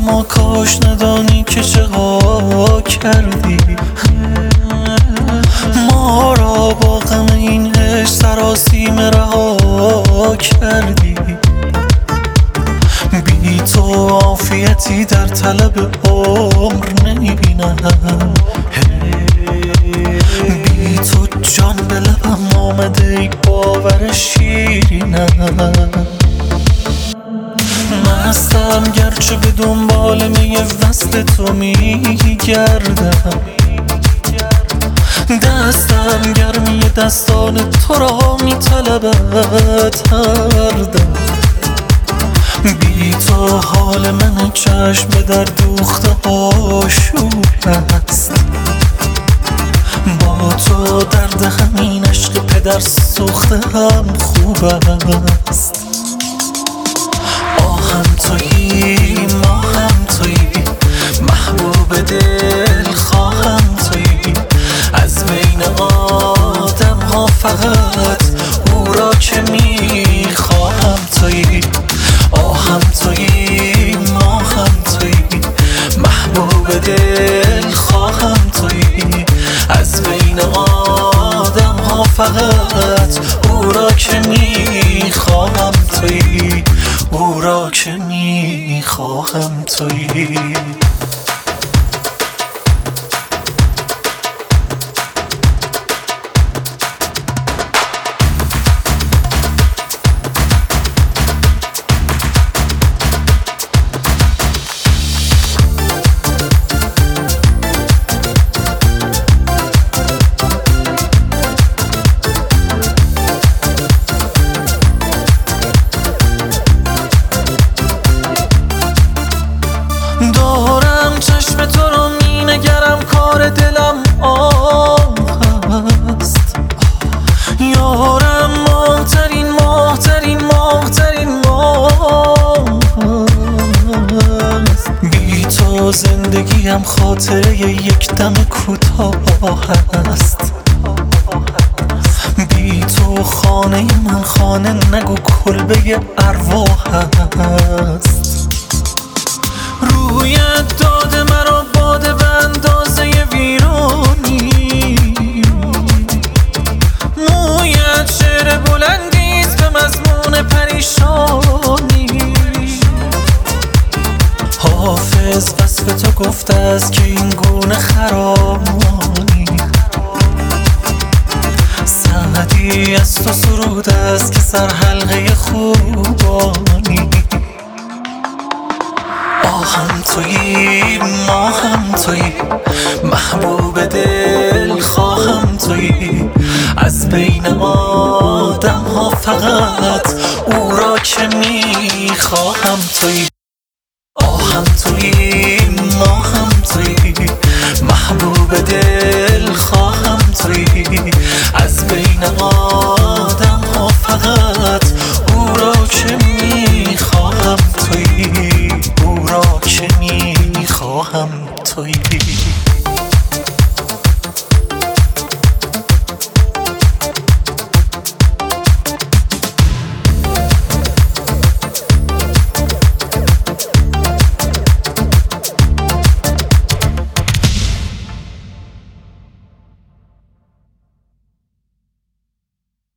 ما کاش ندانی که چه ها کردی، ما را با غم این عشق سراسیمه رها کردی. بی تو عافیتی در طلب عمر نمیبینم، بی تو جان به لبم آمده ای باور شیرینم. مستم گرچه به دنبال می وصل تو میگردم، دستم گرمی دستان تو را میطلبد هر دم. بی تو حال من چشم به در دوخته آشوب است، با تو درد همین عشق پدر سوخته هم خوب است. آهم تویی ما هم تویی، محبوب دل خواهم تویی، از بین آدم ها فقط او را که میخواهم تویی. آهم تویی ما هم تویی، محبوب دل خواهم تویی، از بین آدم ها فقط او را که میخواهم تویی، او را که میخواهم تویی. دارم چشم تو رو می نگرم، کار دلم آه هست. یارم ماهترین ماهترین ماهترین ماه هست. بی تو زندگیم خاطره یک دم کوتاه هست. بی تو خانه من خانه نگو کلبه ارواح هست. رویت داده مرا باده به اندازه ویرانی، مویت شعر بلندیست به مضمون پریشانی. حافظ وصف تو گفته است که این گونه خرامی، سعدی از تو سرود است که سر حلقه خوبانی. آهم تویی ما هم تویی، محبوب دل خواهم تویی، از بین آدم ها فقط او را که میخواهم تویی. آهم تویی ما هم تویی، محبوب دل